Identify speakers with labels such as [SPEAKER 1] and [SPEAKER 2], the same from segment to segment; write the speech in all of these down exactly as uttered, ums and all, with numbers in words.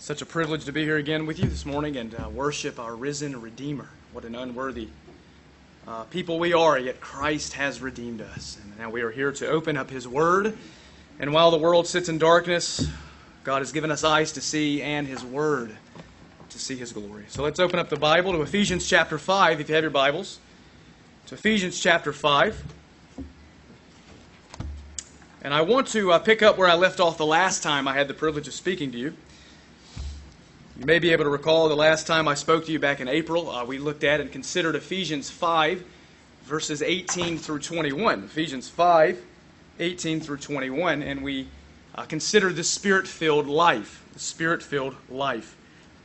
[SPEAKER 1] Such a privilege to be here again with you this morning and uh, worship our risen Redeemer. What an unworthy uh, people we are, yet Christ has redeemed us. And now we are here to open up His Word. And while the world sits in darkness, God has given us eyes to see and His Word to see His glory. So let's open up the Bible to Ephesians chapter five, if you have your Bibles. To Ephesians chapter five. And I want to uh, pick up where I left off the last time I had the privilege of speaking to you. You may be able to recall the last time I spoke to you back in April. Uh, we looked at and considered Ephesians five, verses eighteen through twenty-one. Ephesians five, eighteen through twenty-one. And we uh, considered the Spirit-filled life. The Spirit-filled life.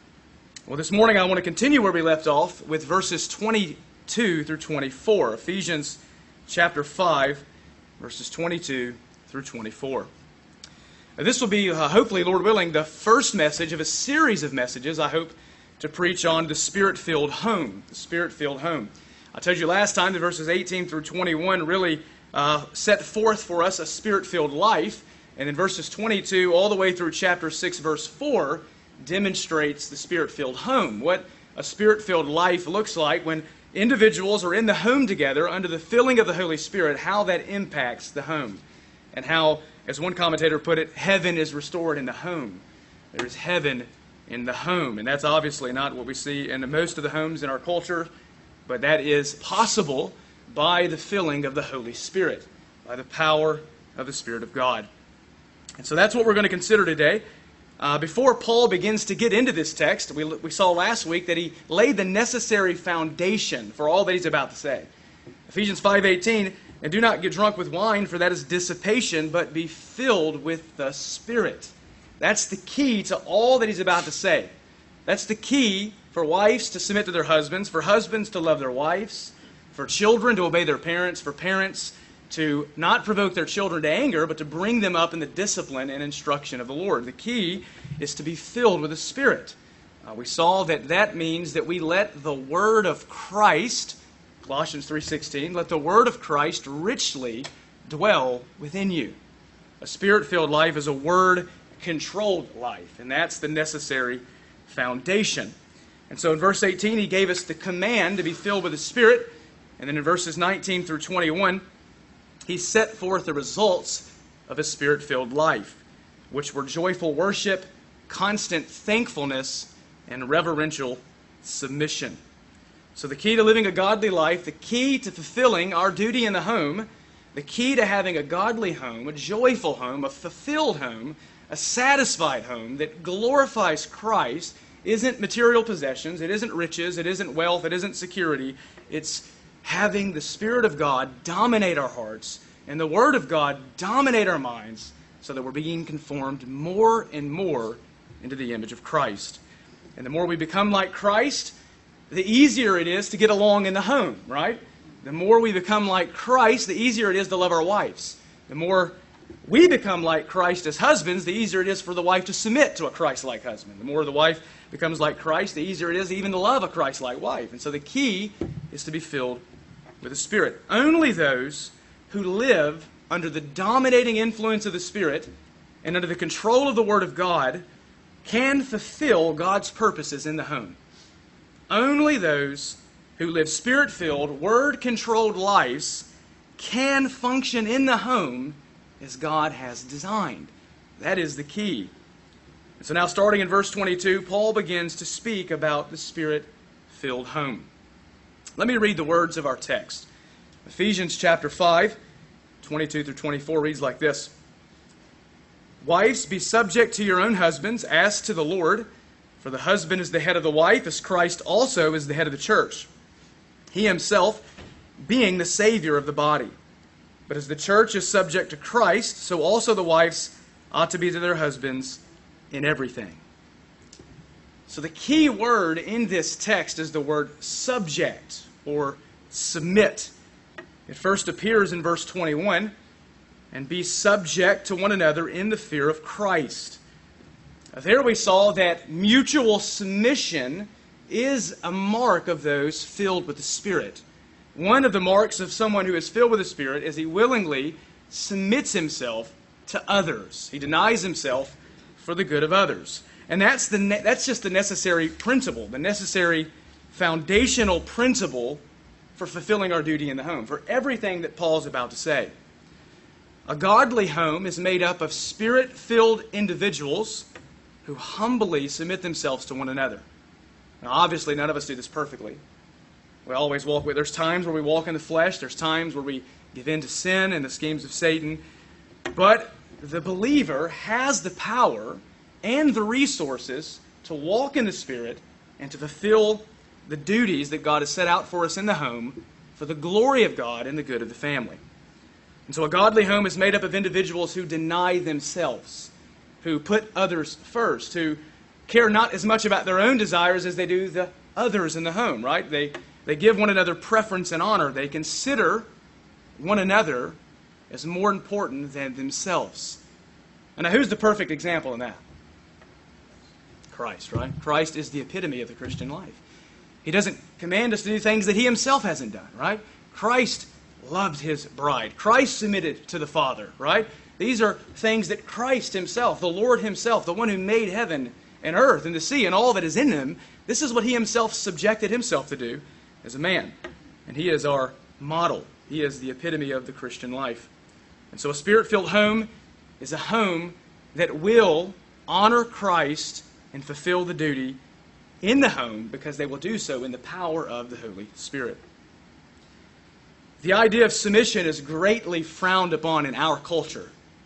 [SPEAKER 1] Well, this morning I want to continue where we left off with verses twenty-two through twenty-four. Ephesians chapter five, verses twenty-two through twenty-four. This will be, uh, hopefully, Lord willing, the first message of a series of messages, I hope, to preach on the Spirit-filled home. The Spirit-filled home. I told you last time that verses eighteen through twenty-one really uh, set forth for us a Spirit-filled life. And then verses twenty-two all the way through chapter six, verse four, demonstrates the Spirit-filled home. What a Spirit-filled life looks like when individuals are in the home together under the filling of the Holy Spirit, how that impacts the home. And how, as one commentator put it, heaven is restored in the home. There is heaven in the home. And that's obviously not what we see in most of the homes in our culture, but that is possible by the filling of the Holy Spirit, by the power of the Spirit of God. And so that's what we're going to consider today. Uh, before Paul begins to get into this text, we, we saw last week that he laid the necessary foundation for all that he's about to say. Ephesians five eighteen, and do not get drunk with wine, for that is dissipation, but be filled with the Spirit. That's the key to all that he's about to say. That's the key for wives to submit to their husbands, for husbands to love their wives, for children to obey their parents, for parents to not provoke their children to anger, but to bring them up in the discipline and instruction of the Lord. The key is to be filled with the Spirit. Uh, we saw that that means that we let the Word of Christ, Colossians three sixteen, let the Word of Christ richly dwell within you. A Spirit-filled life is a Word-controlled life, and that's the necessary foundation. And so in verse eighteen, he gave us the command to be filled with the Spirit, and then in verses nineteen through twenty-one, he set forth the results of a Spirit-filled life, which were joyful worship, constant thankfulness, and reverential submission. So the key to living a godly life, the key to fulfilling our duty in the home, the key to having a godly home, a joyful home, a fulfilled home, a satisfied home that glorifies Christ isn't material possessions, it isn't riches, it isn't wealth, it isn't security. It's having the Spirit of God dominate our hearts and the Word of God dominate our minds so that we're being conformed more and more into the image of Christ. And the more we become like Christ, the easier it is to get along in the home, right? The more we become like Christ, the easier it is to love our wives. The more we become like Christ as husbands, the easier it is for the wife to submit to a Christ-like husband. The more the wife becomes like Christ, the easier it is even to love a Christ-like wife. And so the key is to be filled with the Spirit. Only those who live under the dominating influence of the Spirit and under the control of the Word of God can fulfill God's purposes in the home. Only those who live Spirit-filled, Word-controlled lives can function in the home as God has designed. That is the key. And so now starting in verse twenty-two, Paul begins to speak about the Spirit-filled home. Let me read the words of our text. Ephesians chapter five, twenty-two through twenty-four reads like this. Wives, be subject to your own husbands as to the Lord, for the husband is the head of the wife, as Christ also is the head of the church, he himself being the Savior of the body. But as the church is subject to Christ, so also the wives ought to be to their husbands in everything. So the key word in this text is the word subject or submit. It first appears in verse twenty-one, and be subject to one another in the fear of Christ. There we saw that mutual submission is a mark of those filled with the Spirit. One of the marks of someone who is filled with the Spirit is he willingly submits himself to others. He denies himself for the good of others. And that's, the ne- that's just the necessary principle, the necessary foundational principle for fulfilling our duty in the home, for everything that Paul's about to say. A godly home is made up of Spirit-filled individuals who humbly submit themselves to one another. Now, obviously, none of us do this perfectly. We always walk with. There's times where we walk in the flesh. There's times where we give in to sin and the schemes of Satan. But the believer has the power and the resources to walk in the Spirit and to fulfill the duties that God has set out for us in the home for the glory of God and the good of the family. And so a godly home is made up of individuals who deny themselves, who put others first, who care not as much about their own desires as they do the others in the home, right? They, they give one another preference and honor. They consider one another as more important than themselves. And now, who's the perfect example in that? Christ, right? Christ is the epitome of the Christian life. He doesn't command us to do things that He Himself hasn't done, right? Christ loved His bride. Christ submitted to the Father, right? These are things that Christ Himself, the Lord Himself, the one who made heaven and earth and the sea and all that is in them, this is what He Himself subjected Himself to do as a man. And He is our model. He is the epitome of the Christian life. And so a Spirit-filled home is a home that will honor Christ and fulfill the duty in the home because they will do so in the power of the Holy Spirit. The idea of submission is greatly frowned upon in our culture.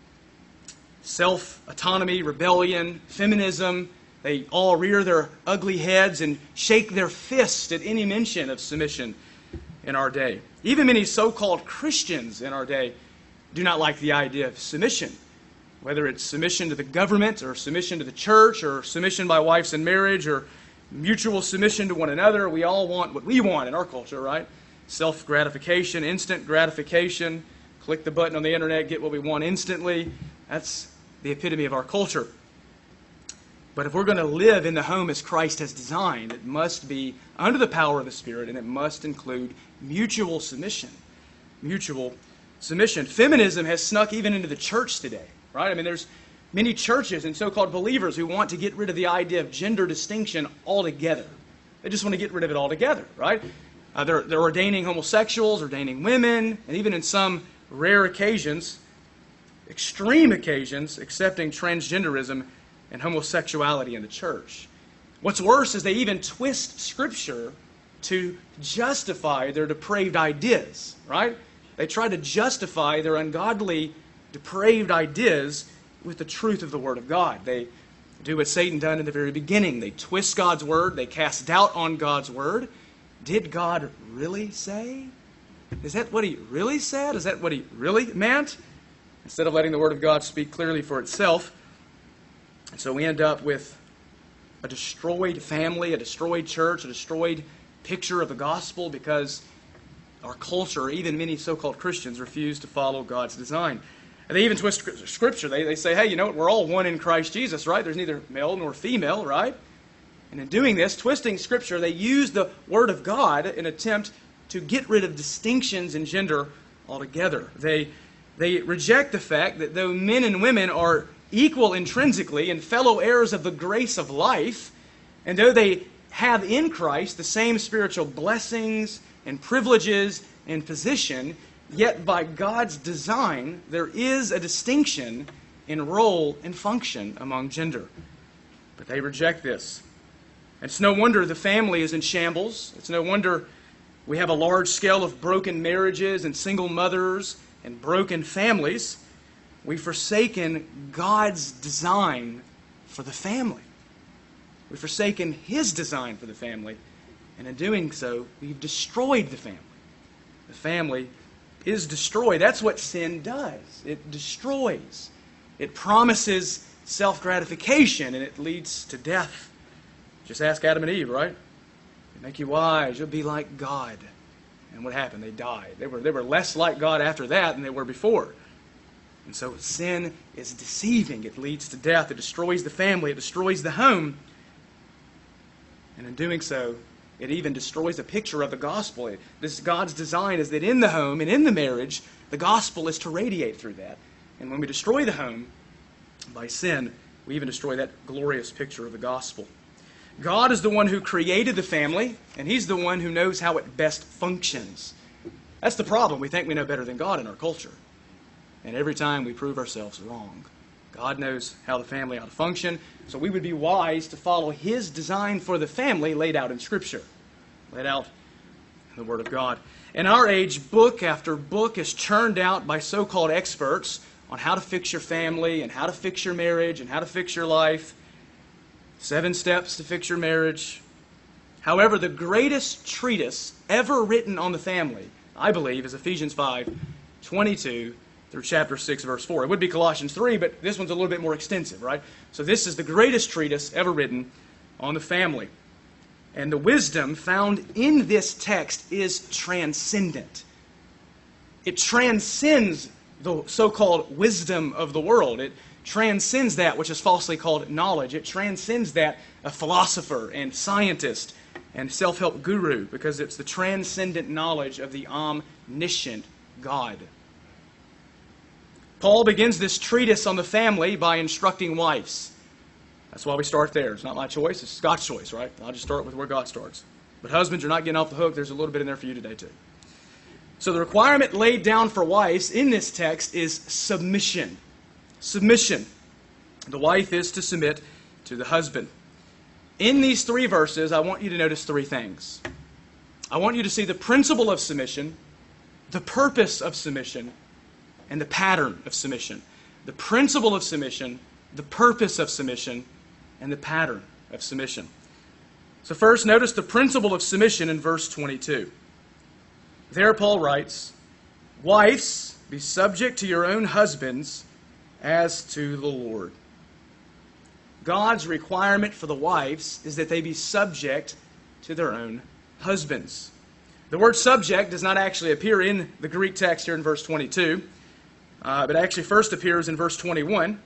[SPEAKER 1] Self-autonomy, rebellion, feminism, they all rear their ugly heads and shake their fists at any mention of submission in our day. Even many so-called Christians in our day do not like the idea of submission. Whether it's submission to the government or submission to the church or submission by wives in marriage or mutual submission to one another, we all want what we want in our culture, right? Self-gratification, instant gratification, click the button on the internet, get what we want instantly. That's the epitome of our culture. But if we're going to live in the home as Christ has designed, it must be under the power of the Spirit, and it must include mutual submission. Mutual submission. Feminism has snuck even into the church today, right? I mean, there's many churches and so-called believers who want to get rid of the idea of gender distinction altogether. They just want to get rid of it altogether, right? Uh, they're, they're ordaining homosexuals, ordaining women, and even in some rare occasions, extreme occasions, accepting transgenderism and homosexuality in the church. What's worse is they even twist Scripture to justify their depraved ideas, right? They try to justify their ungodly, depraved ideas with the truth of the Word of God. They do what Satan done in the very beginning. They twist God's Word. They cast doubt on God's Word. Did God really say? Is that what He really said? Is that what He really meant? Instead of letting the Word of God speak clearly for itself. And so we end up with a destroyed family, a destroyed church, a destroyed picture of the gospel because our culture, even many so-called Christians, refuse to follow God's design. And they even twist Scripture. They, they say, hey, you know what? We're all one in Christ Jesus, right? There's neither male nor female, right? And in doing this, twisting Scripture, they use the Word of God in an attempt to get rid of distinctions in gender altogether. They, they reject the fact that though men and women are equal intrinsically and fellow heirs of the grace of life, and though they have in Christ the same spiritual blessings and privileges and position, yet by God's design, there is a distinction in role and function among gender. But they reject this. It's no wonder the family is in shambles. It's no wonder we have a large scale of broken marriages and single mothers and broken families. We've forsaken God's design for the family. We've forsaken His design for the family. And in doing so, we've destroyed the family. The family is destroyed. That's what sin does. It destroys. It promises self-gratification, and it leads to death. Just ask Adam and Eve, right? They make you wise. You'll be like God. And what happened? They died. They were, they were less like God after that than they were before. And so sin is deceiving. It leads to death. It destroys the family. It destroys the home. And in doing so, it even destroys a picture of the gospel. It, this God's design is that in the home and in the marriage, the gospel is to radiate through that. And when we destroy the home by sin, we even destroy that glorious picture of the gospel. God is the one who created the family, and He's the one who knows how it best functions. That's the problem. We think we know better than God in our culture. And every time we prove ourselves wrong. God knows how the family ought to function, so we would be wise to follow His design for the family laid out in Scripture, laid out in the Word of God. In our age, book after book is churned out by so-called experts on how to fix your family and how to fix your marriage and how to fix your life. Seven steps to fix your marriage. However, the greatest treatise ever written on the family, I believe, is Ephesians five, twenty-two through chapter six, verse four. It would be Colossians three, but this one's a little bit more extensive, right? So this is the greatest treatise ever written on the family. And the wisdom found in this text is transcendent. It transcends the so-called wisdom of the world. It transcends that which is falsely called knowledge. It transcends that a philosopher and scientist and self-help guru, because it's the transcendent knowledge of the omniscient God. Paul begins this treatise on the family by instructing wives. That's why we start there. It's not my choice, it's God's choice, right? I'll just start with where God starts. But husbands, you're not getting off the hook. There's a little bit in there for you today, too. So the requirement laid down for wives in this text is submission. Submission. The wife is to submit to the husband. In these three verses, I want you to notice three things. I want you to see the principle of submission, the purpose of submission, and the pattern of submission. The principle of submission, the purpose of submission, and the pattern of submission. So first, notice the principle of submission in verse twenty-two. There Paul writes, "Wives, be subject to your own husbands as to the Lord." God's requirement for the wives is that they be subject to their own husbands. The word subject does not actually appear in the Greek text here in verse twenty-two, uh, but actually first appears in verse twenty-one.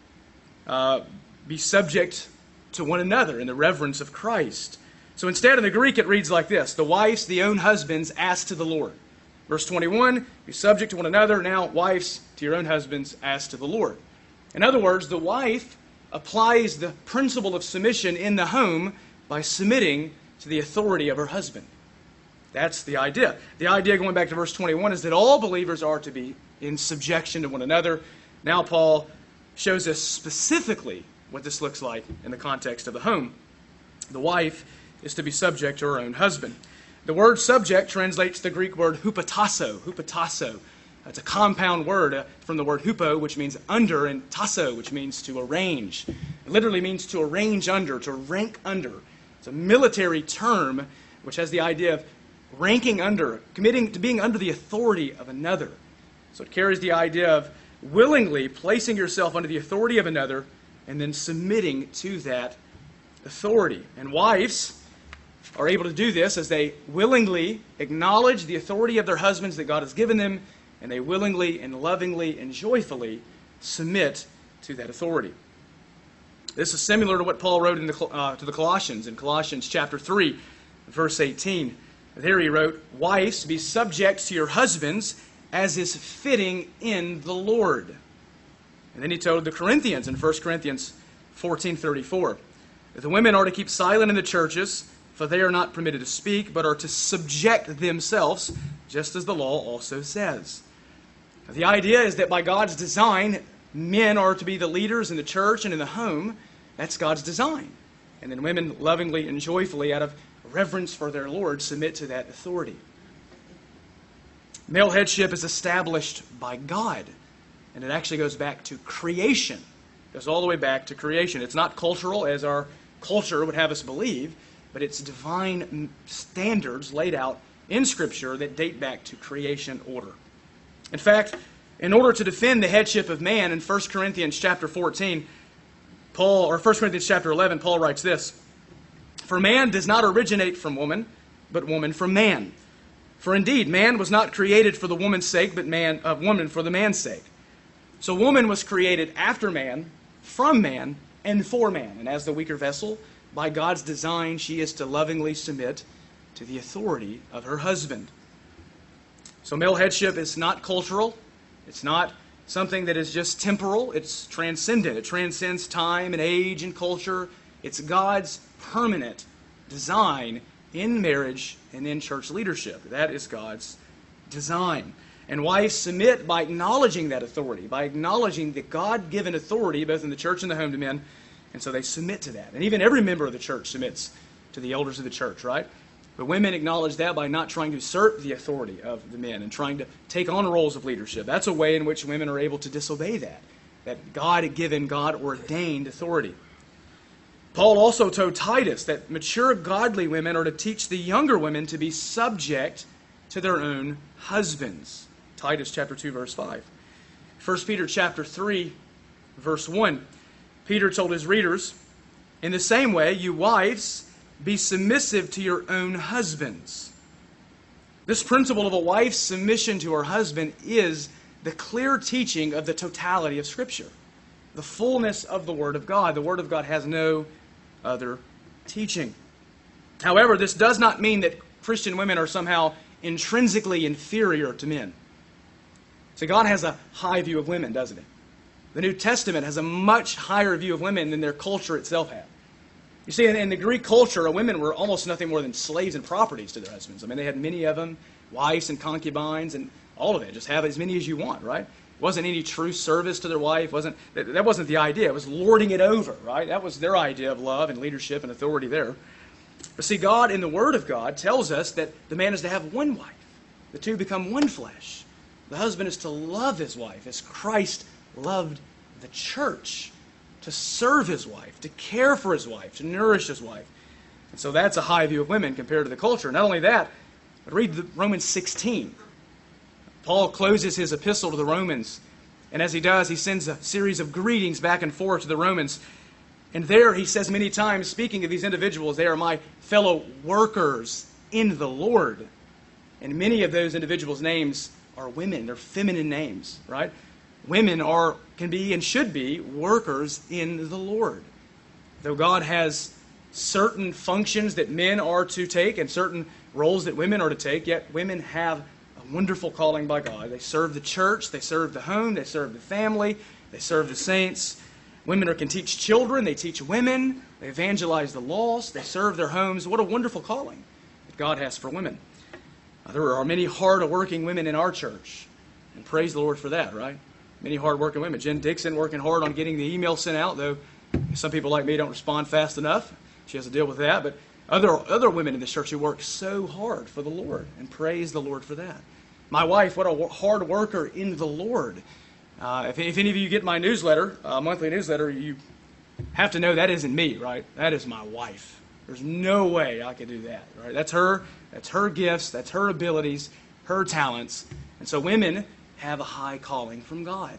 [SPEAKER 1] Uh, be subject to one another in the reverence of Christ. So instead in the Greek it reads like this: the wives, the own husbands, as to the Lord. Verse twenty-one, be subject to one another. Now, wives, to your own husbands, as to the Lord. In other words, the wife applies the principle of submission in the home by submitting to the authority of her husband. That's the idea. The idea, going back to verse twenty-one, is that all believers are to be in subjection to one another. Now Paul shows us specifically what this looks like in the context of the home. The wife is to be subject to her own husband. The word subject translates the Greek word hupotasso. Hupotasso. It's a compound word uh, from the word hupo, which means under, and tasso, which means to arrange. It literally means to arrange under, to rank under. It's a military term which has the idea of ranking under, committing to being under the authority of another. So it carries the idea of willingly placing yourself under the authority of another and then submitting to that authority. And wives are able to do this as they willingly acknowledge the authority of their husbands that God has given them, and they willingly and lovingly and joyfully submit to that authority. This is similar to what Paul wrote in the, uh, to the Colossians in Colossians chapter three, verse eighteen. There he wrote, "Wives, be subject to your husbands as is fitting in the Lord." And then he told the Corinthians in First Corinthians fourteen thirty-four, that the women are to keep silent in the churches, for they are not permitted to speak, but are to subject themselves, just as the law also says. Now, the idea is that by God's design, men are to be the leaders in the church and in the home. That's God's design. And then women lovingly and joyfully, out of reverence for their Lord, submit to that authority. Male headship is established by God. And it actually goes back to creation. It goes all the way back to creation. It's not cultural, as our culture would have us believe, but it's divine standards laid out in Scripture that date back to creation order. In fact, in order to defend the headship of man, in First Corinthians chapter fourteen, Paul, or First Corinthians chapter eleven, Paul writes this: "For man does not originate from woman, but woman from man. For indeed, man was not created for the woman's sake, but man of uh, woman for the man's sake. So woman was created after man, from man, and for man. And as the weaker vessel, by God's design, she is to lovingly submit to the authority of her husband." So male headship is not cultural. It's not something that is just temporal. It's transcendent. It transcends time and age and culture. It's God's permanent design in marriage and in church leadership. That is God's design. And wives submit by acknowledging that authority, by acknowledging the God-given authority both in the church and the home to men. And so they submit to that. And even every member of the church submits to the elders of the church, right? But women acknowledge that by not trying to usurp the authority of the men and trying to take on roles of leadership. That's a way in which women are able to disobey that, that God-given, God-ordained authority. Paul also told Titus that mature godly women are to teach the younger women to be subject to their own husbands. Titus chapter two, verse five. First Peter chapter three, verse one. Peter told his readers, "In the same way, you wives, be submissive to your own husbands." This principle of a wife's submission to her husband is the clear teaching of the totality of Scripture, the fullness of the Word of God. The Word of God has no other teaching. However, this does not mean that Christian women are somehow intrinsically inferior to men. So God has a high view of women, doesn't He? The New Testament has a much higher view of women than their culture itself had. You see, in, in the Greek culture, women were almost nothing more than slaves and properties to their husbands. I mean, they had many of them, wives and concubines, and all of it. Just have as many as you want, right? It wasn't any true service to their wife. Wasn't that, that wasn't the idea. It was lording it over, right? That was their idea of love and leadership and authority there. But see, God, in the Word of God, tells us that the man is to have one wife. The two become one flesh. The husband is to love his wife as Christ loved the church, to serve his wife, to care for his wife, to nourish his wife. And so that's a high view of women compared to the culture. Not only that, but read the Romans sixteen. Paul closes his epistle to the Romans, and as he does, he sends a series of greetings back and forth to the Romans. And there he says many times, speaking of these individuals, they are my fellow workers in the Lord. And many of those individuals' names are women. They're feminine names, right? Women are, can be and should be workers in the Lord. Though God has certain functions that men are to take and certain roles that women are to take, yet women have a wonderful calling by God. They serve the church, they serve the home, they serve the family, they serve the saints. Women are, can teach children, they teach women, they evangelize the lost, they serve their homes. What a wonderful calling that God has for women. Uh, there are many hard-working women in our church, and praise the Lord for that, right? Many hard-working women. Jen Dixon working hard on getting the email sent out, though some people like me don't respond fast enough. She has to deal with that. But other other women in the church who work so hard for the Lord, and praise the Lord for that. My wife, what a hard worker in the Lord. Uh, if, if any of you get my newsletter, uh, monthly newsletter, you have to know that isn't me, right? That is my wife. There's no way I could do that, right? That's her. That's her gifts. That's her abilities, her talents. And so women have a high calling from God.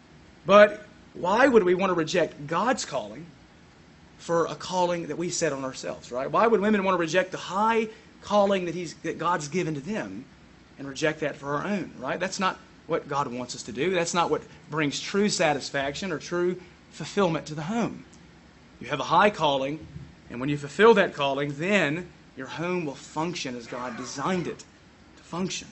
[SPEAKER 1] But why would we want to reject God's calling for a calling that we set on ourselves, right? Why would women want to reject the high calling that He's that God's given to them and reject that for our own, right? That's not what God wants us to do. That's not what brings true satisfaction or true fulfillment to the home. You have a high calling, and when you fulfill that calling, then your home will function as God designed it to function.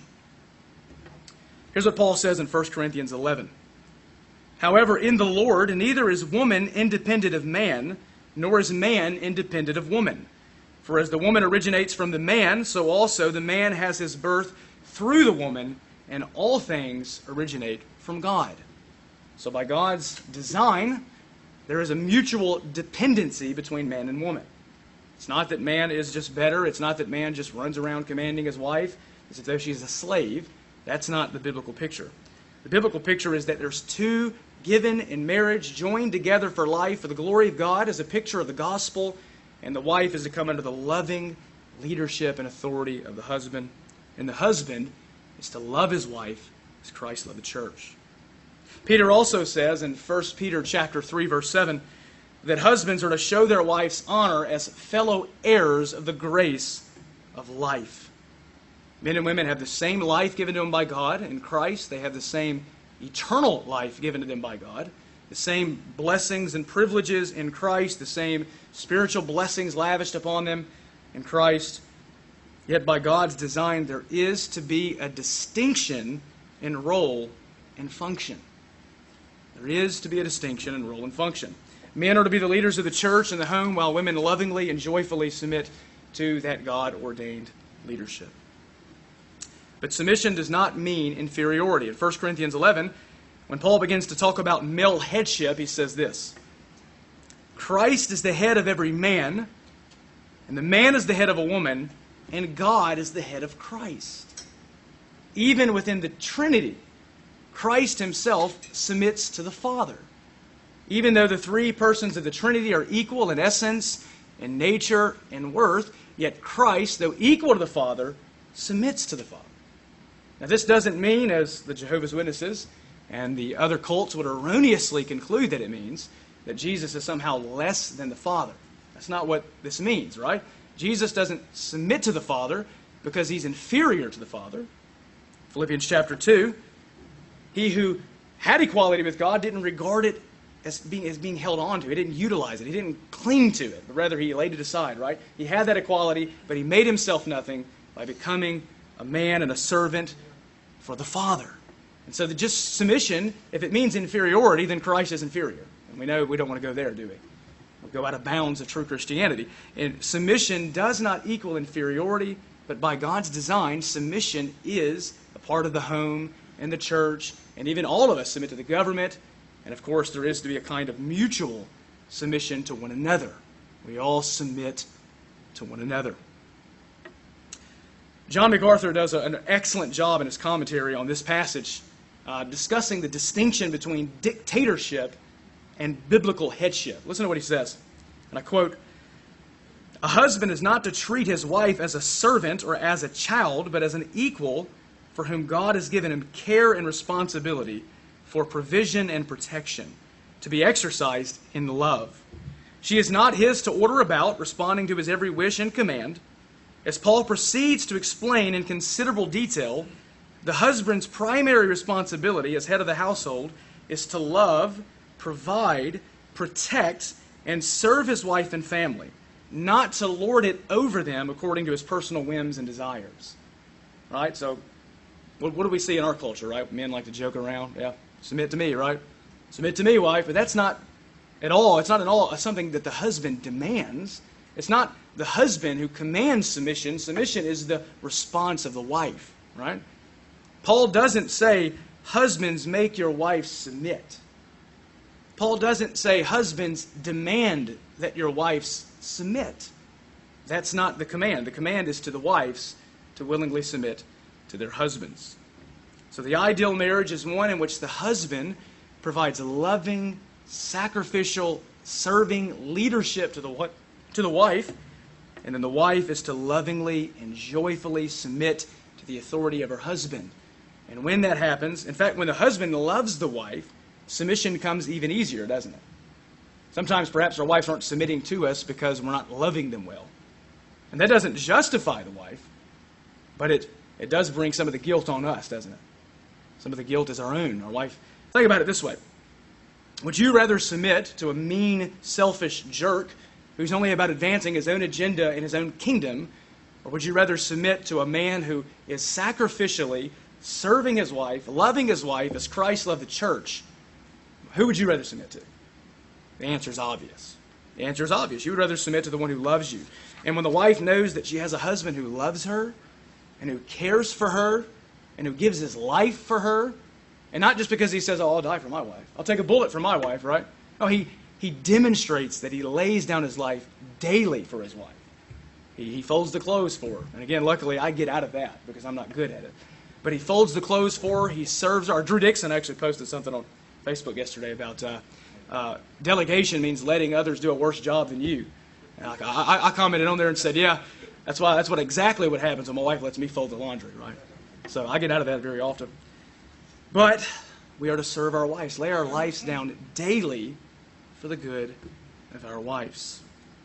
[SPEAKER 1] Here's what Paul says in First Corinthians eleven. However, in the Lord, neither is woman independent of man, nor is man independent of woman. For as the woman originates from the man, so also the man has his birth through the woman, and all things originate from God. So by God's design, there is a mutual dependency between man and woman. It's not that man is just better. It's not that man just runs around commanding his wife as if though she's a slave. That's not the biblical picture. The biblical picture is that there's two given in marriage, joined together for life for the glory of God as a picture of the gospel, and the wife is to come under the loving leadership and authority of the husband. And the husband is to love his wife as Christ loved the church. Peter also says in First Peter chapter three, verse seven, that husbands are to show their wives honor as fellow heirs of the grace of life. Men and women have the same life given to them by God in Christ. They have the same eternal life given to them by God. The same blessings and privileges in Christ. The same spiritual blessings lavished upon them in Christ. Yet by God's design, there is to be a distinction in role and function. There is to be a distinction in role and function. Men are to be the leaders of the church and the home, while women lovingly and joyfully submit to that God-ordained leadership. But submission does not mean inferiority. In First Corinthians eleven, when Paul begins to talk about male headship, he says this: Christ is the head of every man, and the man is the head of a woman, and God is the head of Christ. Even within the Trinity, Christ himself submits to the Father. Even though the three persons of the Trinity are equal in essence, in nature, and worth, yet Christ, though equal to the Father, submits to the Father. Now this doesn't mean, as the Jehovah's Witnesses and the other cults would erroneously conclude that it means, that Jesus is somehow less than the Father. That's not what this means, right? Jesus doesn't submit to the Father because he's inferior to the Father. Philippians chapter two, he who had equality with God didn't regard it as being, as being held on to. He didn't utilize it. He didn't cling to it, but rather he laid it aside, right? He had that equality, but he made himself nothing by becoming a man and a servant for the Father. And so the just submission, if it means inferiority, then Christ is inferior. And we know we don't want to go there, do we? We'll go out of bounds of true Christianity. And submission does not equal inferiority, but by God's design, submission is a part of the home and the church, and even all of us submit to the government. And of course, there is to be a kind of mutual submission to one another. We all submit to one another. John MacArthur does a, an excellent job in his commentary on this passage, uh, discussing the distinction between dictatorship and biblical headship. Listen to what he says, and I quote, "A husband is not to treat his wife as a servant or as a child, but as an equal for whom God has given him care and responsibility for provision and protection, to be exercised in love. She is not his to order about, responding to his every wish and command. As Paul proceeds to explain in considerable detail, the husband's primary responsibility as head of the household is to love, provide, protect, and serve his wife and family, not to lord it over them according to his personal whims and desires." Right? So, what, what do we see in our culture, right? Men like to joke around. Yeah, submit to me, right? Submit to me, wife. But that's not at all, it's not at all something that the husband demands. It's not the husband who commands submission. Submission is the response of the wife, right? Paul doesn't say, husbands, make your wife submit. Paul doesn't say, husbands, demand that your wives submit. That's not the command. The command is to the wives to willingly submit to their husbands. So the ideal marriage is one in which the husband provides loving, sacrificial, serving leadership to the, to the wife, and then the wife is to lovingly and joyfully submit to the authority of her husband. And when that happens, in fact, when the husband loves the wife, submission comes even easier, doesn't it? Sometimes perhaps our wives aren't submitting to us because we're not loving them well. And that doesn't justify the wife, but it, it does bring some of the guilt on us, doesn't it? Some of the guilt is our own. Our wife. Think about it this way. Would you rather submit to a mean, selfish jerk who's only about advancing his own agenda in his own kingdom, or would you rather submit to a man who is sacrificially serving his wife, loving his wife as Christ loved the church? Who would you rather submit to? The answer is obvious. The answer is obvious. You would rather submit to the one who loves you. And when the wife knows that she has a husband who loves her and who cares for her and who gives his life for her, and not just because he says, oh, I'll die for my wife. I'll take a bullet for my wife, right? No, he, he demonstrates that he lays down his life daily for his wife. He, he folds the clothes for her. And again, luckily, I get out of that because I'm not good at it. But he folds the clothes for her. He serves her. Drew Dixon actually posted something on Facebook yesterday about uh, uh, delegation means letting others do a worse job than you. And I, I, I commented on there and said, yeah, that's why that's what exactly what happens when my wife lets me fold the laundry, right? So I get out of that very often. But we are to serve our wives, lay our lives down daily for the good of our wives.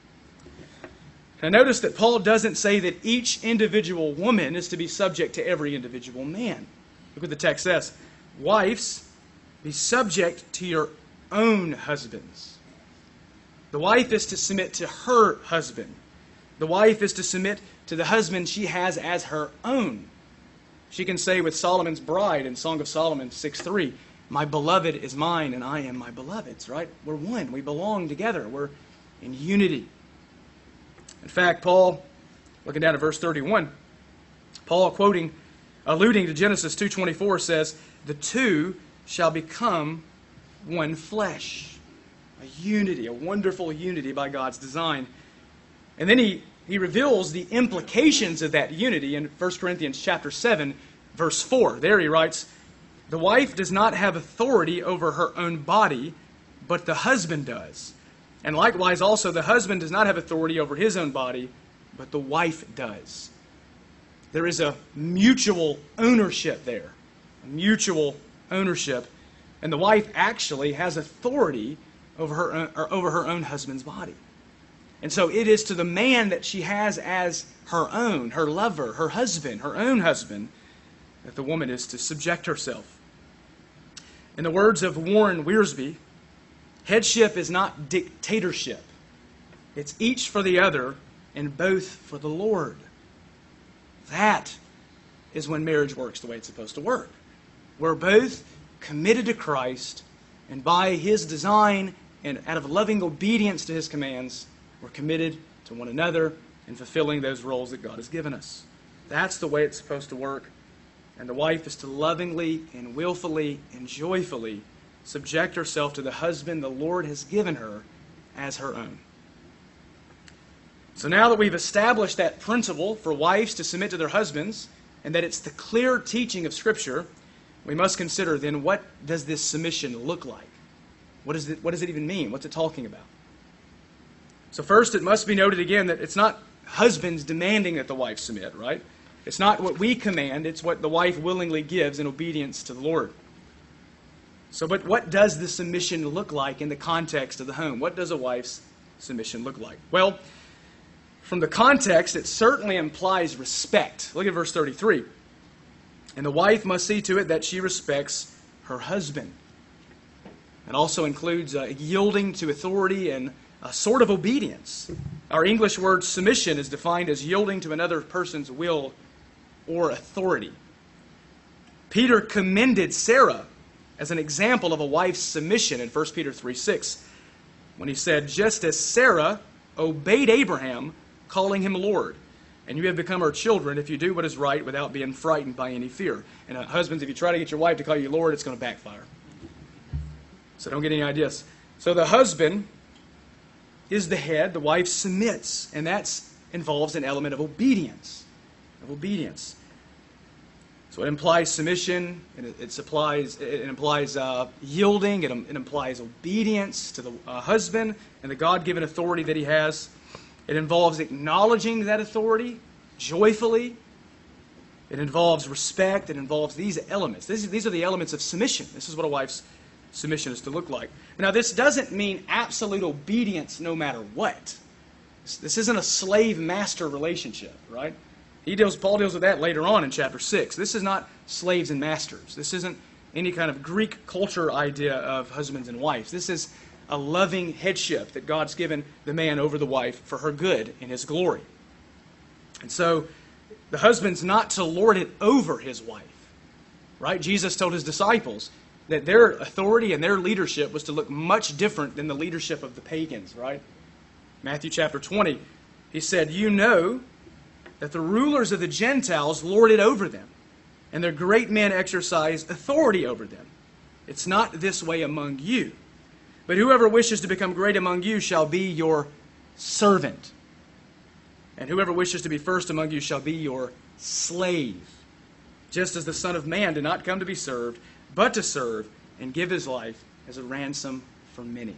[SPEAKER 1] And notice that Paul doesn't say that each individual woman is to be subject to every individual man. Look what the text says. Wives, be subject to your own husbands. The wife is to submit to her husband. The wife is to submit to the husband she has as her own. She can say with Solomon's bride in Song of Solomon six three, My beloved is mine, and I am my beloved's, right? We're one. We belong together. We're in unity. In fact, Paul, looking down at verse thirty-one, Paul quoting, alluding to Genesis two twenty-four, says, the two shall become one flesh. A unity, a wonderful unity by God's design. And then he, he reveals the implications of that unity in First Corinthians chapter seven, verse four. There he writes, the wife does not have authority over her own body, but the husband does. And likewise also the husband does not have authority over his own body, but the wife does. There is a mutual ownership there. A mutual ownership. And the wife actually has authority over her own, or over her own husband's body. And so it is to the man that she has as her own, her lover, her husband, her own husband, that the woman is to subject herself. In the words of Warren Wiersbe, headship is not dictatorship. It's each for the other and both for the Lord. That is when marriage works the way it's supposed to work. We're both committed to Christ, and by His design and out of loving obedience to His commands, we're committed to one another and fulfilling those roles that God has given us. That's the way it's supposed to work. And the wife is to lovingly and willfully and joyfully subject herself to the husband the Lord has given her as her own. So now that we've established that principle for wives to submit to their husbands, and that it's the clear teaching of Scripture, we must consider then, what does this submission look like? What, is it, what does it even mean? What's it talking about? So first, it must be noted again that it's not husbands demanding that the wife submit, right? It's not what we command, it's what the wife willingly gives in obedience to the Lord. So, but what does the submission look like in the context of the home? What does a wife's submission look like? Well, from the context, it certainly implies respect. Look at verse thirty-three. And the wife must see to it that she respects her husband. It also includes uh, yielding to authority and a sort of obedience. Our English word submission is defined as yielding to another person's will or authority. Peter commended Sarah as an example of a wife's submission in First Peter three six, when he said, just as Sarah obeyed Abraham, calling him Lord, and you have become her children if you do what is right without being frightened by any fear. And uh, husbands, if you try to get your wife to call you Lord, it's going to backfire. So don't get any ideas. So the husband is the head, the wife submits, and that involves an element of obedience. Of obedience. So it implies submission, and it, it, supplies, it implies uh, yielding, it, it implies obedience to the uh, husband and the God-given authority that he has. It involves acknowledging that authority joyfully. It involves respect. It involves these elements. These, these are the elements of submission. This is what a wife's submission is to look like. Now, this doesn't mean absolute obedience no matter what. This isn't a slave-master relationship, right? He deals, Paul deals with that later on in chapter six. This is not slaves and masters. This isn't any kind of Greek culture idea of husbands and wives. This is a loving headship that God's given the man over the wife for her good in His glory. And so the husband's not to lord it over his wife, right? Jesus told His disciples that their authority and their leadership was to look much different than the leadership of the pagans, right? Matthew chapter twenty, He said, you know that the rulers of the Gentiles lord it over them, and their great men exercise authority over them. It's not this way among you. But whoever wishes to become great among you shall be your servant. And whoever wishes to be first among you shall be your slave. Just as the Son of Man did not come to be served, but to serve and give His life as a ransom for many.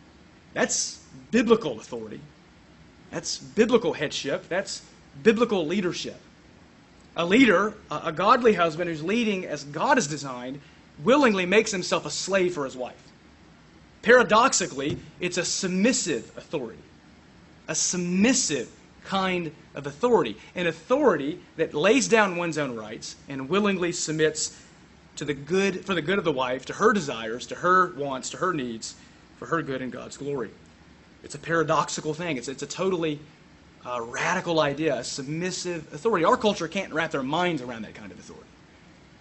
[SPEAKER 1] That's biblical authority. That's biblical headship. That's biblical leadership. A leader, a godly husband who's leading as God has designed, willingly makes himself a slave for his wife. Paradoxically, it's a submissive authority. A submissive kind of authority. An authority that lays down one's own rights and willingly submits to the good, for the good of the wife, to her desires, to her wants, to her needs, for her good and God's glory. It's a paradoxical thing. It's, it's a totally uh, radical idea, a submissive authority. Our culture can't wrap their minds around that kind of authority.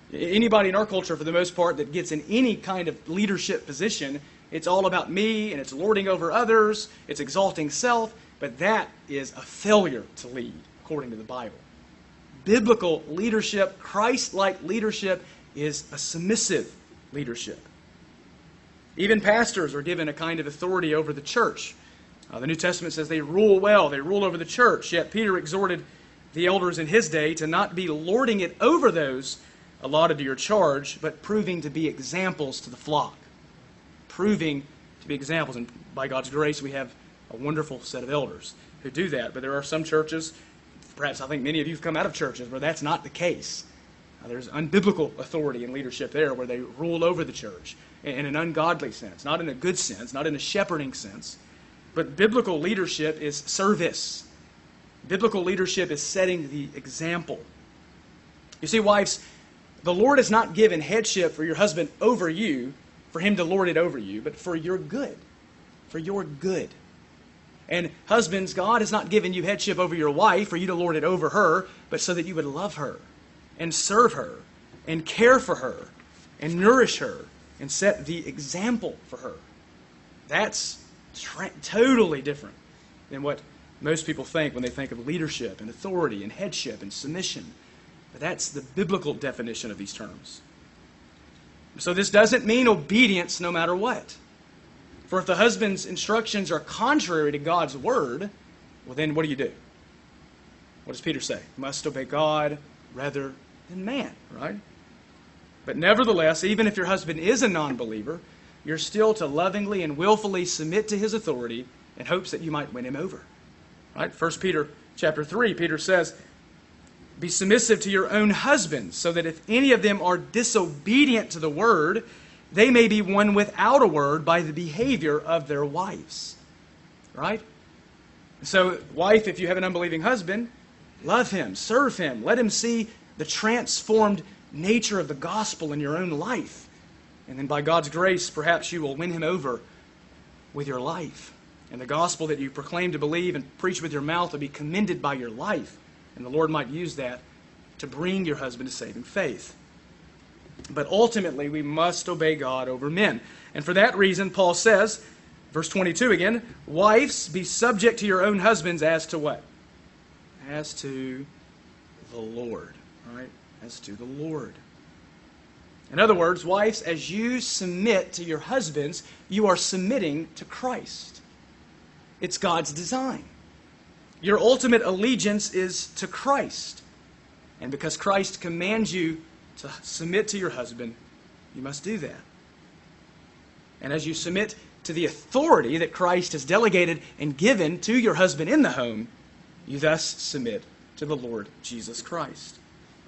[SPEAKER 1] Anybody in our culture, for the most part, that gets in any kind of leadership position, it's all about me, and it's lording over others, it's exalting self, but that is a failure to lead, according to the Bible. Biblical leadership, Christ-like leadership, is a submissive leadership. Even pastors are given a kind of authority over the church. Uh, the New Testament says they rule well, they rule over the church, yet Peter exhorted the elders in his day to not be lording it over those allotted to your charge, but proving to be examples to the flock. Proving to be examples. And by God's grace, we have a wonderful set of elders who do that. But there are some churches, perhaps I think many of you have come out of churches where that's not the case. Uh, there's unbiblical authority and leadership there where they rule over the church in, in an ungodly sense, not in a good sense, not in a shepherding sense. But biblical leadership is service. Biblical leadership is setting the example. You see, wives, the Lord has not given headship for your husband over you, for him to lord it over you, but for your good. For your good. And husbands, God has not given you headship over your wife for you to lord it over her, but so that you would love her and serve her and care for her and nourish her and set the example for her. That's tra- totally different than what most people think when they think of leadership and authority and headship and submission. But that's the biblical definition of these terms. So this doesn't mean obedience no matter what. For if the husband's instructions are contrary to God's word, well then what do you do? What does Peter say? You must obey God rather than man, right? But nevertheless, even if your husband is a non-believer, you're still to lovingly and willfully submit to his authority in hopes that you might win him over. Right? First Peter chapter three, Peter says, be submissive to your own husbands, so that if any of them are disobedient to the word, they may be won without a word by the behavior of their wives. Right? So, wife, if you have an unbelieving husband, love him, serve him, let him see the transformed nature of the gospel in your own life. And then by God's grace, perhaps you will win him over with your life. And the gospel that you proclaim to believe and preach with your mouth will be commended by your life. And the Lord might use that to bring your husband to saving faith. But ultimately, we must obey God over men. And for that reason, Paul says, verse twenty-two again, wives, be subject to your own husbands as to what? As to the Lord. Right? As to the Lord. In other words, wives, as you submit to your husbands, you are submitting to Christ. It's God's design. Your ultimate allegiance is to Christ. And because Christ commands you to submit to your husband, you must do that. And as you submit to the authority that Christ has delegated and given to your husband in the home, you thus submit to the Lord Jesus Christ.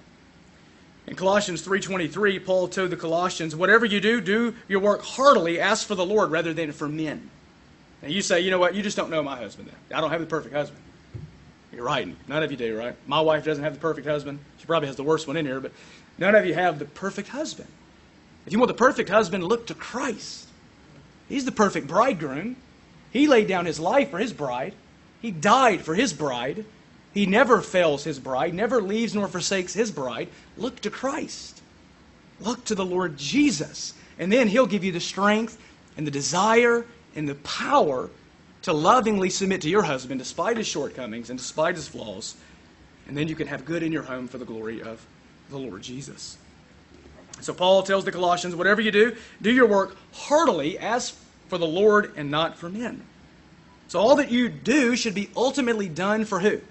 [SPEAKER 1] In Colossians three twenty-three, Paul told the Colossians, whatever you do, do your work heartily, as for the Lord rather than for men. And you say, you know what, you just don't know my husband. I don't have the perfect husband. You're right. None of you do, right? My wife doesn't have the perfect husband. She probably has the worst one in here, but none of you have the perfect husband. If you want the perfect husband, look to Christ. He's the perfect bridegroom. He laid down his life for his bride. He died for his bride. He never fails his bride, never leaves nor forsakes his bride. Look to Christ. Look to the Lord Jesus. And then he'll give you the strength and the desire and the power to lovingly submit to your husband despite his shortcomings and despite his flaws. And then you can have good in your home for the glory of the Lord Jesus. So Paul tells the Colossians, whatever you do, do your work heartily as for the Lord and not for men. So all that you do should be ultimately done for who?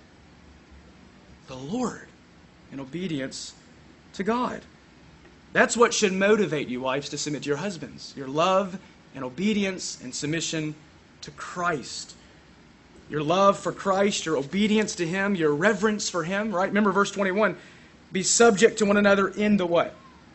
[SPEAKER 1] The Lord, in obedience to God. That's what should motivate you, wives, to submit to your husbands. Your love and obedience and submission to Christ. Your love for Christ, your obedience to Him, your reverence for Him, right? Remember verse twenty-one, be subject to one another in the what?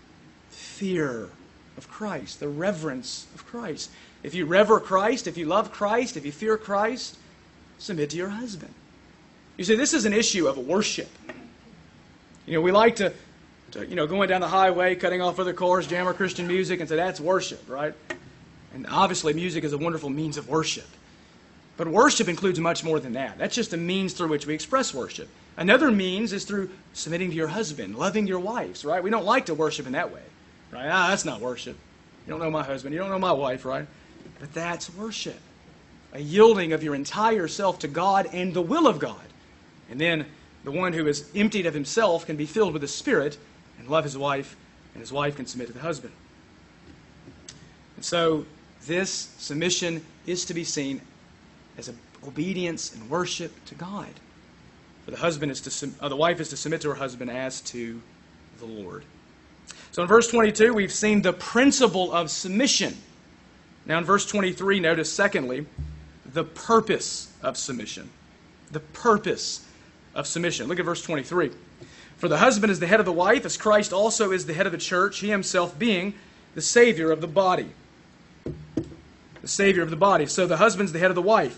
[SPEAKER 1] Fear of Christ, the reverence of Christ. If you rever Christ, if you love Christ, if you fear Christ, submit to your husband. You see, this is an issue of worship. You know, we like to, to you know, going down the highway, cutting off other cars, jam our Christian music, and say that's worship, right? And obviously music is a wonderful means of worship. But worship includes much more than that. That's just a means through which we express worship. Another means is through submitting to your husband, loving your wives, right? We don't like to worship in that way, right? Ah, that's not worship. You don't know my husband. You don't know my wife, right? But that's worship. A yielding of your entire self to God and the will of God. And then the one who is emptied of himself can be filled with the Spirit and love his wife, and his wife can submit to the husband. And so this submission is to be seen as a obedience and worship to God. For the husband is to uh, the wife is to submit to her husband as to the Lord. So in verse twenty-two, we've seen the principle of submission. Now in verse twenty-three, notice secondly, the purpose of submission. The purpose of submission. Look at verse twenty-three. For the husband is the head of the wife, as Christ also is the head of the church, he himself being the Savior of the body. The Savior of the body. So the husband's the head of the wife.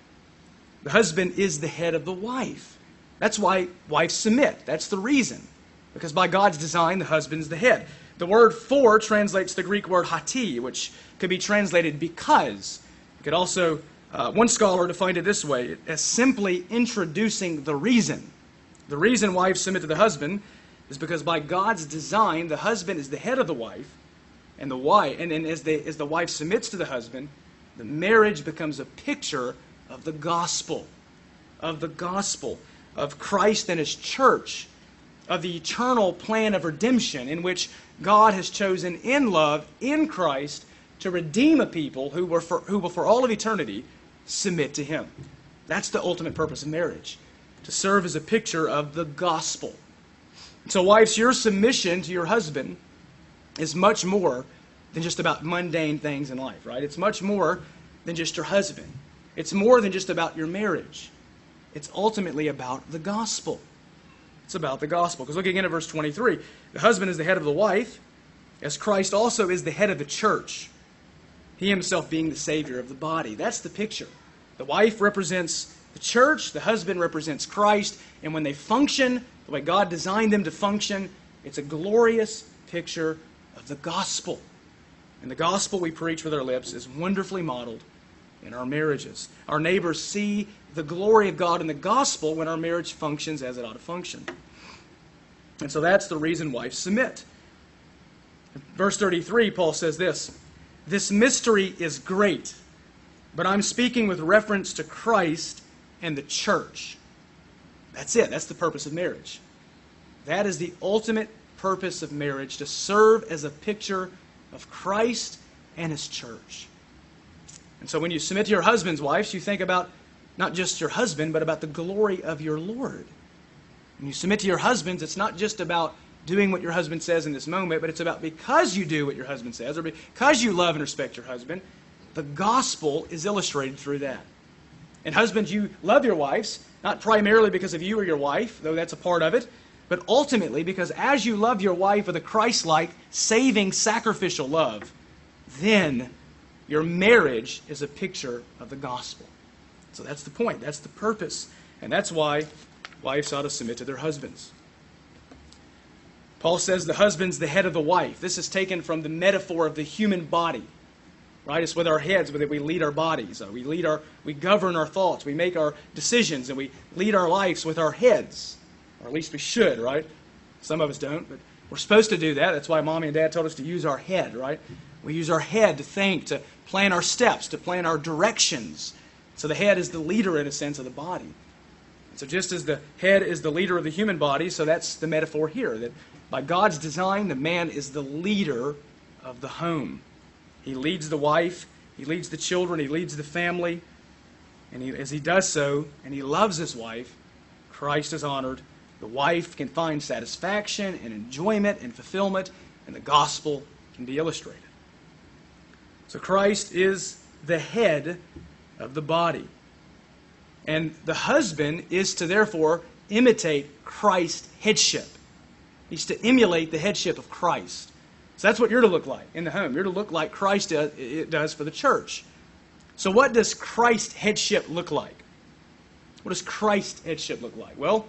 [SPEAKER 1] The husband is the head of the wife. That's why wives submit. That's the reason. Because by God's design, the husband's the head. The word for translates the Greek word hati, which could be translated because. You could also, uh, one scholar defined it this way, as simply introducing the reason. The reason wives submit to the husband is because by God's design, the husband is the head of the wife, and the wife, and, and as, the, as the wife submits to the husband, the marriage becomes a picture of the gospel, of the gospel, of Christ and His church, of the eternal plan of redemption in which God has chosen in love, in Christ, to redeem a people who, were for, who will for all of eternity submit to Him. That's the ultimate purpose of marriage, to serve as a picture of the gospel. So wives, your submission to your husband is much more than just about mundane things in life, right? It's much more than just your husband. It's more than just about your marriage. It's ultimately about the gospel. It's about the gospel. Because look again at verse twenty-three. The husband is the head of the wife, as Christ also is the head of the church, he himself being the Savior of the body. That's the picture. The wife represents the church, the husband represents Christ, and when they function the way God designed them to function, it's a glorious picture of the gospel. And the gospel we preach with our lips is wonderfully modeled in our marriages. Our neighbors see the glory of God in the gospel when our marriage functions as it ought to function. And so that's the reason wives submit. Verse thirty-three, Paul says this, "This mystery is great, but I'm speaking with reference to Christ and the church." That's it. That's the purpose of marriage. That is the ultimate purpose of marriage, to serve as a picture of Christ and His church. And so when you submit to your husband's wives, you think about not just your husband, but about the glory of your Lord. When you submit to your husbands, it's not just about doing what your husband says in this moment, but it's about because you do what your husband says, or because you love and respect your husband, the gospel is illustrated through that. And husbands, you love your wives, not primarily because of you or your wife, though that's a part of it, but ultimately because as you love your wife with a Christ-like, saving, sacrificial love, then your marriage is a picture of the gospel. So that's the point. That's the purpose. And that's why wives ought to submit to their husbands. Paul says the husband's the head of the wife. This is taken from the metaphor of the human body. Right? It's with our heads that we lead our bodies. We lead our, we govern our thoughts. We make our decisions, and we lead our lives with our heads. Or at least we should, right? Some of us don't, but we're supposed to do that. That's why Mommy and Dad told us to use our head, right? We use our head to think, to plan our steps, to plan our directions. So the head is the leader, in a sense, of the body. So just as the head is the leader of the human body, so that's the metaphor here, that by God's design, the man is the leader of the home. He leads the wife, he leads the children, he leads the family. And he, as he does so, and he loves his wife, Christ is honored. The wife can find satisfaction and enjoyment and fulfillment, and the gospel can be illustrated. So Christ is the head of the body. And the husband is to therefore imitate Christ's headship. He's to emulate the headship of Christ. So that's what you're to look like in the home. You're to look like Christ does for the church. So what does Christ's headship look like? What does Christ's headship look like? Well,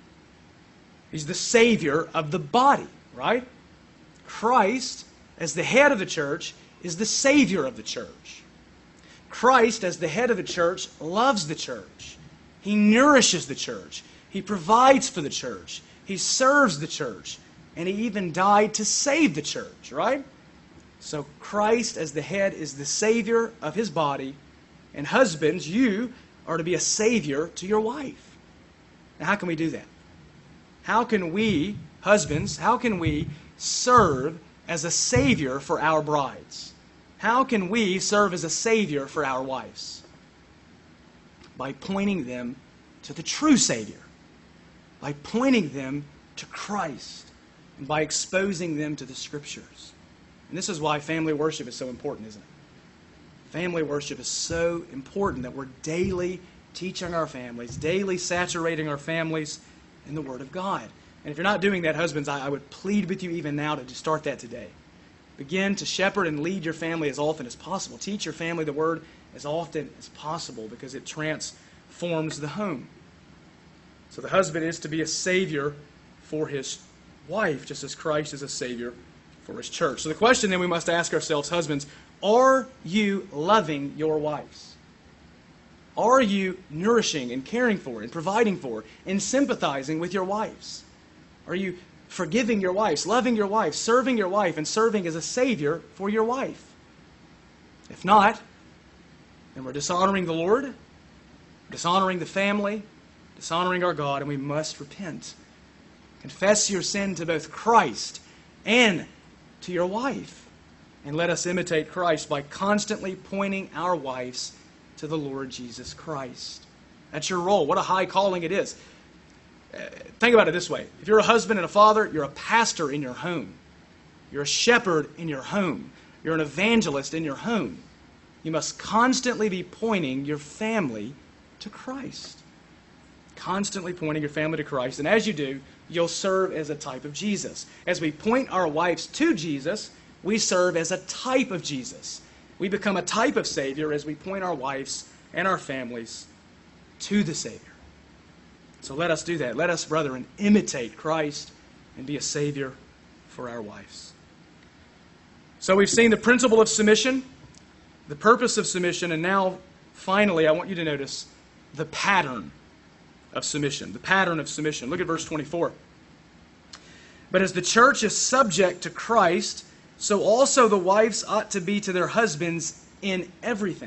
[SPEAKER 1] He's the Savior of the body, right? Christ, as the head of the church, is the Savior of the church. Christ, as the head of the church, loves the church. He nourishes the church. He provides for the church. He serves the church. And He even died to save the church, right? So Christ, as the head, is the Savior of His body. And husbands, you are to be a Savior to your wife. Now, how can we do that? How can we, husbands, how can we serve as a Savior for our brides? How can we serve as a Savior for our wives? By pointing them to the true Savior. By pointing them to Christ. And by exposing them to the Scriptures. And this is why family worship is so important, isn't it? Family worship is so important that we're daily teaching our families, daily saturating our families in the Word of God. And if you're not doing that, husbands, I, I would plead with you even now to start that today. Begin to shepherd and lead your family as often as possible. Teach your family the Word as often as possible because it transforms the home. So the husband is to be a Savior for his wife, just as Christ is a Savior for His church. So the question then we must ask ourselves, husbands, are you loving your wives? Are you nourishing and caring for and providing for and sympathizing with your wives? Are you forgiving your wives, loving your wife, serving your wife, and serving as a Savior for your wife? If not, then we're dishonoring the Lord, dishonoring the family, dishonoring our God, and we must repent. Confess your sin to both Christ and to your wife. And let us imitate Christ by constantly pointing our wives to the Lord Jesus Christ. That's your role. What a high calling it is. Uh, think about it this way. If you're a husband and a father, you're a pastor in your home. You're a shepherd in your home. You're an evangelist in your home. You must constantly be pointing your family to Christ. Constantly pointing your family to Christ. And as you do, you'll serve as a type of Jesus. As we point our wives to Jesus, we serve as a type of Jesus. We become a type of Savior as we point our wives and our families to the Savior. So let us do that. Let us, brethren, imitate Christ and be a Savior for our wives. So we've seen the principle of submission, the purpose of submission, and now, finally, I want you to notice the pattern of submission. The pattern of submission. Look at verse twenty-four. But as the church is subject to Christ, so also the wives ought to be to their husbands in everything.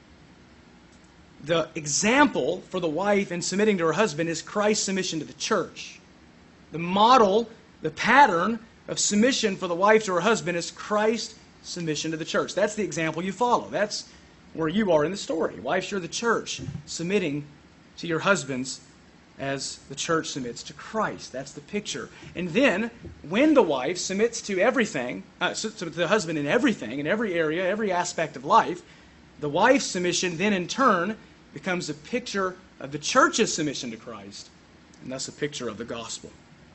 [SPEAKER 1] The example for the wife in submitting to her husband is Christ's submission to the church. The model, the pattern of submission for the wife to her husband is Christ's submission to the church. That's the example you follow. That's where you are in the story. Wives, you're the church, submitting to your husbands as the church submits to Christ. That's the picture. And then, when the wife submits to everything, uh, to the husband in everything, in every area, every aspect of life, the wife's submission then in turn becomes a picture of the church's submission to Christ, and thus a picture of the gospel.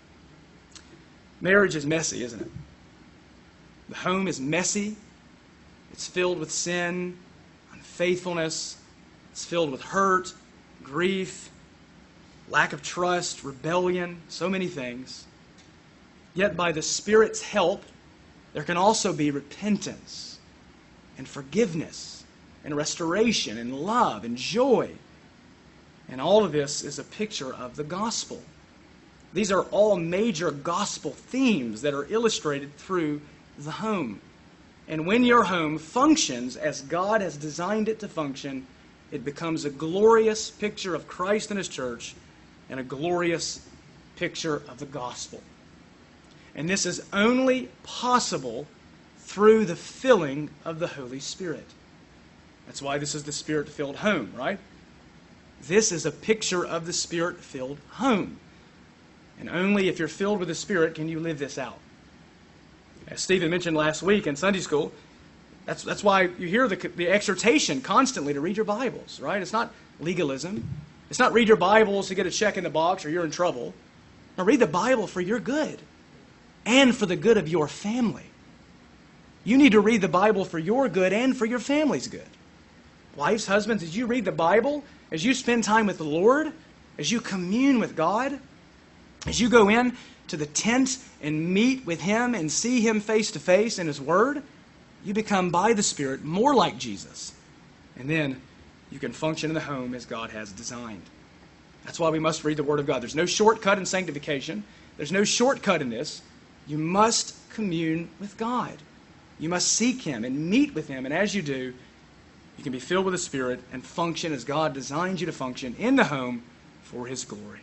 [SPEAKER 1] Marriage is messy, isn't it? The home is messy. It's filled with sin, unfaithfulness. It's filled with hurt, grief, lack of trust, rebellion, so many things. Yet by the Spirit's help, there can also be repentance and forgiveness and restoration and love and joy. And all of this is a picture of the gospel. These are all major gospel themes that are illustrated through the home. And when your home functions as God has designed it to function, it becomes a glorious picture of Christ and His church and a glorious picture of the gospel. And this is only possible through the filling of the Holy Spirit. That's why this is the Spirit-filled home, right? This is a picture of the Spirit-filled home. And only if you're filled with the Spirit can you live this out. As Stephen mentioned last week in Sunday school, that's, that's why you hear the, the exhortation constantly to read your Bibles, right? It's not legalism. It's not read your Bibles to get a check in the box or you're in trouble. No, read the Bible for your good and for the good of your family. You need to read the Bible for your good and for your family's good. Wives, husbands, as you read the Bible, as you spend time with the Lord, as you commune with God, as you go in to the tent and meet with Him and see Him face to face in His Word, you become by the Spirit more like Jesus. And then you can function in the home as God has designed. That's why we must read the Word of God. There's no shortcut in sanctification. There's no shortcut in this. You must commune with God. You must seek Him and meet with Him. And as you do, you can be filled with the Spirit and function as God designed you to function in the home for His glory.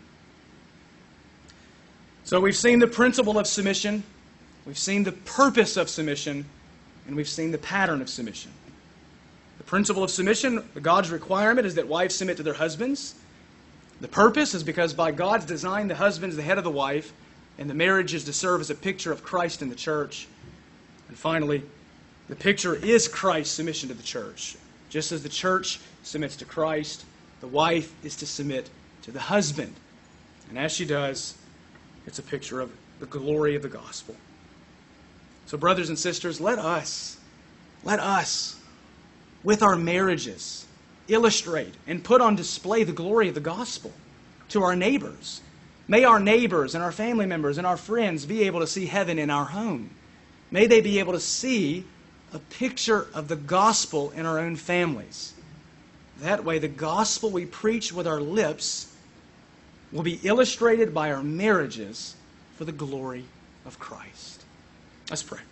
[SPEAKER 1] So we've seen the principle of submission. We've seen the purpose of submission. And we've seen the pattern of submission. The principle of submission, God's requirement, is that wives submit to their husbands. The purpose is because by God's design, the husband is the head of the wife, and the marriage is to serve as a picture of Christ in the church. And finally, the picture is Christ's submission to the church. Just as the church submits to Christ, the wife is to submit to the husband. And as she does, it's a picture of the glory of the gospel. So brothers and sisters, let us, let us, with our marriages, illustrate and put on display the glory of the gospel to our neighbors. May our neighbors and our family members and our friends be able to see heaven in our home. May they be able to see a picture of the gospel in our own families. That way, the gospel we preach with our lips will be illustrated by our marriages for the glory of Christ. Let's pray.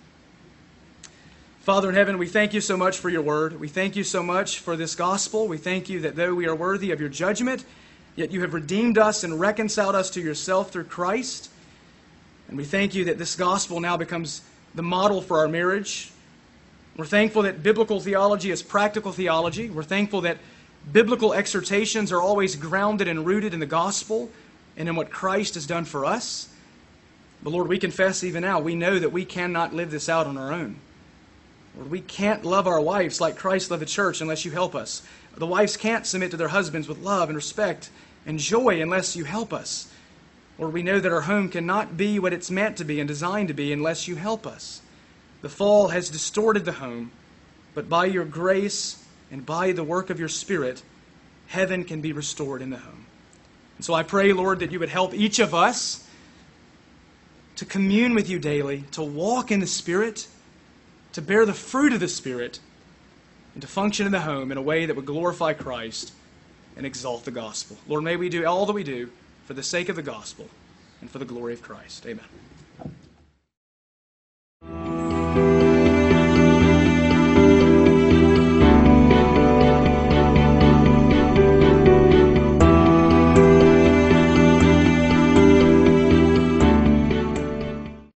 [SPEAKER 1] Father in heaven, we thank you so much for your word. We thank you so much for this gospel. We thank you that though we are worthy of your judgment, yet you have redeemed us and reconciled us to yourself through Christ. And we thank you that this gospel now becomes the model for our marriage. We're thankful that biblical theology is practical theology. We're thankful that biblical exhortations are always grounded and rooted in the gospel and in what Christ has done for us. But Lord, we confess even now, we know that we cannot live this out on our own. Lord, we can't love our wives like Christ loved the church unless you help us. The wives can't submit to their husbands with love and respect and joy unless you help us. Lord, we know that our home cannot be what it's meant to be and designed to be unless you help us. The fall has distorted the home, but by your grace and by the work of your Spirit, heaven can be restored in the home. And so I pray, Lord, that you would help each of us to commune with you daily, to walk in the Spirit, to bear the fruit of the Spirit, and to function in the home in a way that would glorify Christ and exalt the gospel. Lord, may we do all that we do for the sake of the gospel and for the glory of Christ. Amen.